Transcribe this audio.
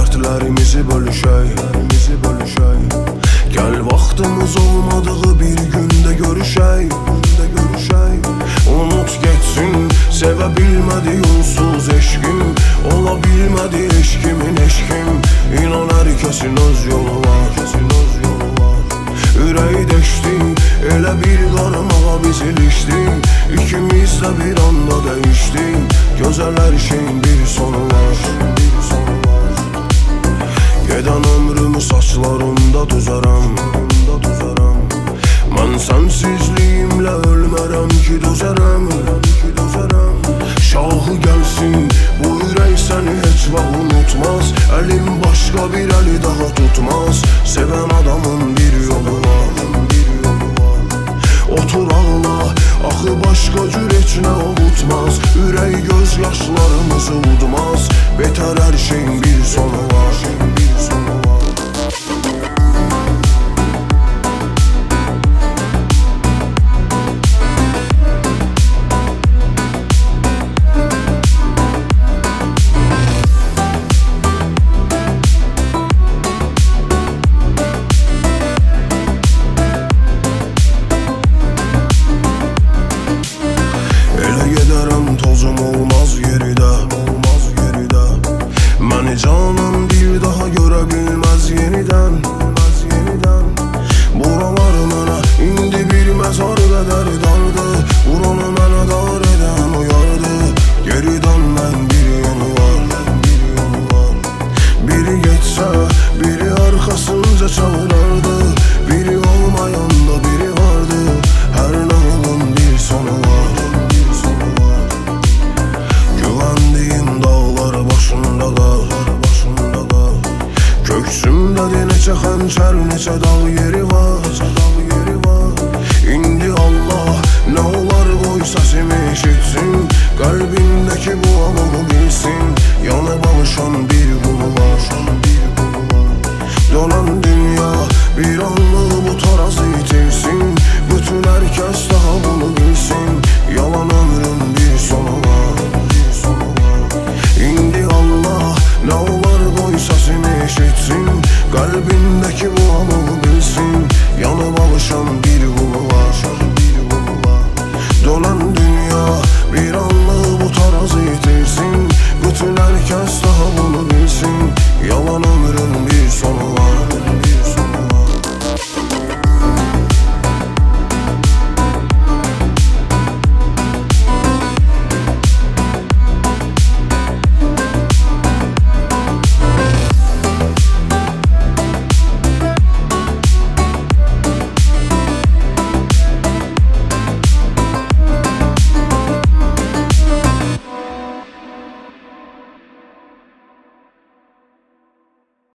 Dərdlərimizi bölüşək. Gəl vaxtımız olmadığı bir gündə görüşək. Unut geçsin, sevə bilmədi yolsuz eşkim. Ola bilmədi eşkimin eşkim. İnan hər kəsin öz yolu var. Ürəyi deşdi, elə bir qarmağa biz ilişdik. İkimiz də bir anda dəyişdik. Gözəl hər şeyin bir sonu var. Gedən ömrümü saçlarımda düzərəm. Mən sənsizliyimlə ölmərəm ki düzərəm. Şahı gəlsin, bu ürək səni heç vaxt unutmaz. Əlim başqa bir əli daha tutmaz. Sevən adamın bir yolu var. Otur ağla, axı başqa cür heç nə ovutmaz. Ürək göz yaşlarımızı udmaz. Betər hər şeyin bir sonu var. Tozum olmaz geridə. Məni canım bir daha görə bilməz yenidən. Buralar mənə indi bir məzar qədər dardı. Buranı mənə dar edən uyardı. Geri dönmən bir yolu var. Biri geçsə, biri arxasınca çağırardı. Biri olmayanda biri vardı. Hər nağılın bir sonu var. Köksümdədir neçə xəncər, neçə dağ yeri var. İndi Allah nə olar qoy səsimi eşitsin. Qəlbindəki bu alığı bilsin. Yanıb alışan bir qulu var. Dönən dünya bir anlıq bu tarazı itirsin. Bütün hər kəs daha bunu bilsin. Yalan ömrün bir sonu var. İndi Allah nə olar qoy səsimi eşitsin. Qəlbindəki bu alığı bilsin. Yanıb alışan bir qulu var.